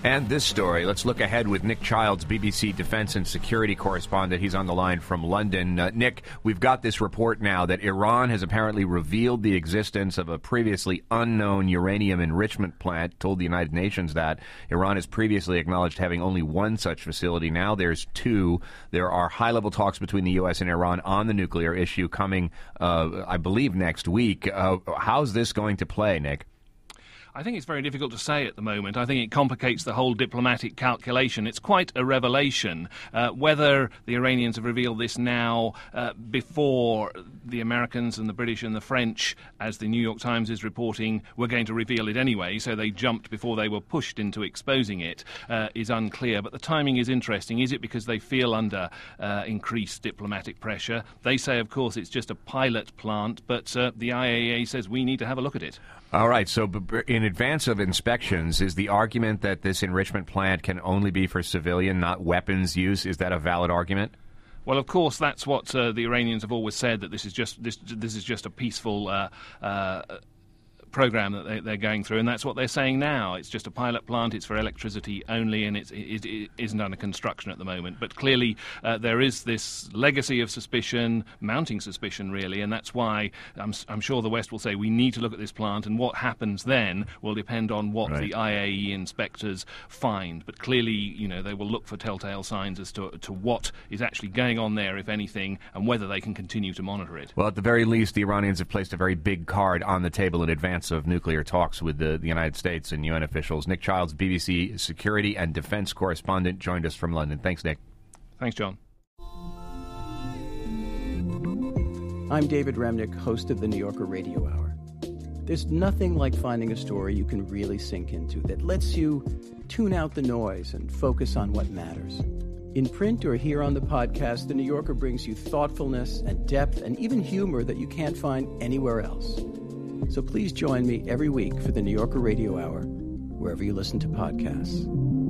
And this story, let's look ahead with Nick Childs, BBC defense and security correspondent. He's on the line from London. Nick, we've got this report now that Iran has apparently revealed the existence of a previously unknown uranium enrichment plant, told the United Nations that. Iran has previously acknowledged having only one such facility. Now there's two. There are high-level talks between the U.S. and Iran on the nuclear issue coming, I believe, next week. How's this going to play, Nick? I think it's very difficult to say at the moment. I think it complicates the whole diplomatic calculation. It's quite a revelation. Whether the Iranians have revealed this now before the Americans and the British and the French, as the New York Times is reporting, were going to reveal it anyway, so they jumped before they were pushed into exposing it, is unclear. But the timing is interesting. Is it because they feel under increased diplomatic pressure? They say, of course, it's just a pilot plant, but the IAEA says we need to have a look at it. All right, so in advance of inspections, is the argument that this enrichment plant can only be for civilian, not weapons use, is that a valid argument? Well, of course, that's what the Iranians have always said, that this is just a peaceful program that they're going through, and that's what they're saying now. It's just a pilot plant, it's for electricity only, and it isn't under construction at the moment. But clearly there is this legacy of suspicion, mounting suspicion really, and that's why I'm sure the West will say we need to look at this plant, and what happens then will depend on what the IAEA inspectors find. But clearly, you know, they will look for telltale signs as to what is actually going on there, if anything, and whether they can continue to monitor it. Well, at the very least, the Iranians have placed a very big card on the table in advance of nuclear talks with the United States and UN officials. Nick Childs, BBC security and defense correspondent, joined us from London. Thanks, Nick. Thanks, John. I'm David Remnick, host of the New Yorker Radio Hour. There's nothing like finding a story you can really sink into that lets you tune out the noise and focus on what matters. In print or here on the podcast, The New Yorker brings you thoughtfulness and depth and even humor that you can't find anywhere else. So please join me every week for the New Yorker Radio Hour, wherever you listen to podcasts.